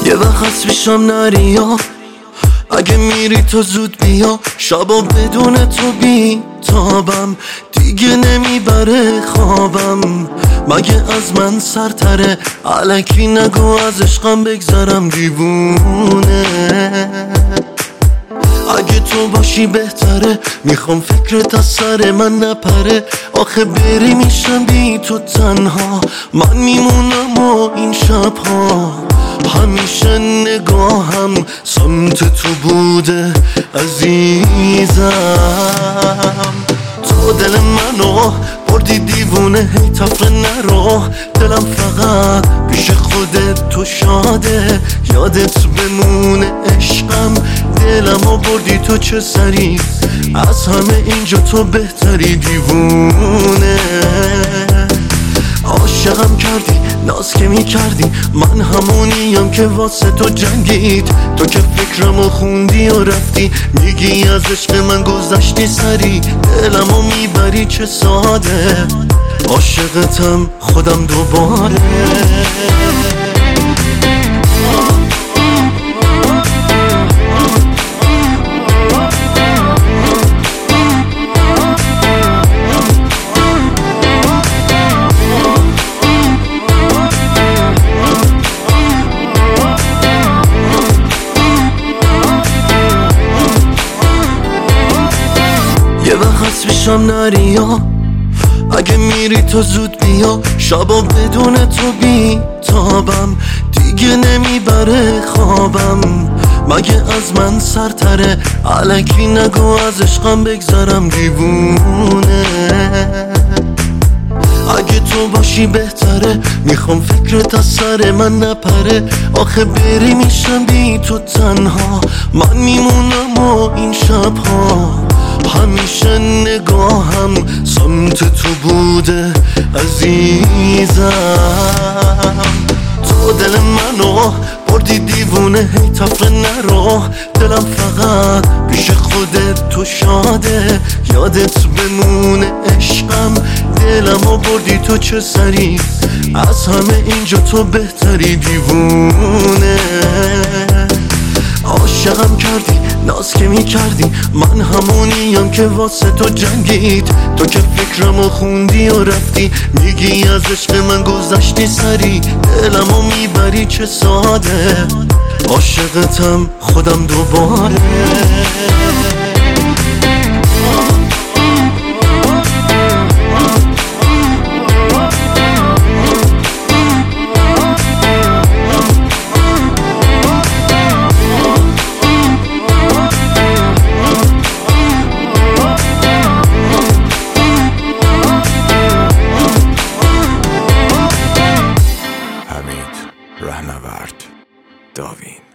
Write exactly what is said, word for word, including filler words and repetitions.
یه وقت پیشم نریا، اگه میری تو زود بیا. شبا بدون تو بی تابم، دیگه نمیبره خوابم. مگه از من سرتره؟ الکی نگو از عشقم بگذرم دیوونه. اگه تو باشی بهتره، میخوام فکرت از سر من نپره. آخه بری میشم بی تو تنها، من میمونم و این شبها همیشه نگاهم سمت تو بوده عزیزم. تو دل منو بردی دیوونه، هی تفره نرو. دلم فقط پیش خودت تو شاده، یادت بمونه عشقم. دلمو بردی تو چه سری، از همه اینجا تو بهتری دیوونه. عاشقم کردی ناز که می کردی، من همونیم که واسه تو جنگید. تو که فکرمو خوندی و رفتی، میگی از عشق من گذشتی سری. دلمو میبری چه ساده، عاشقتم خودم دوباره. یه وقت پیشم نریا، اگه میری تو زود بیا. شبا بدون تو بی تابم، دیگه نمیبره خوابم. مگه از من سرتره؟ الکی نگو از عشقم بگذرم دیوونه. اگه تو باشی بهتره، میخوام فکرت از سر من نپره. آخه بری میشم بی تو تنها، من میمونم و این شبها همیشه نگاهم سمت تو بوده عزیزم. تو دل منو بردی دیوونه، هی تفره نرو. دلم فقط پیش خودت تو شاده، یادت بمونه عشقم. دلمو بردی تو چه سری، از همه اینجا تو بهتری دیوونه. عاشقم کردی ناز که می کردی، من همونیم که واسه تو جنگید. تو که فکرمو خوندی و رفتی، میگی از عشق من گذشتی سری. دلمو میبری چه ساده، عاشقتم خودم دوباره. رهنورد داوین.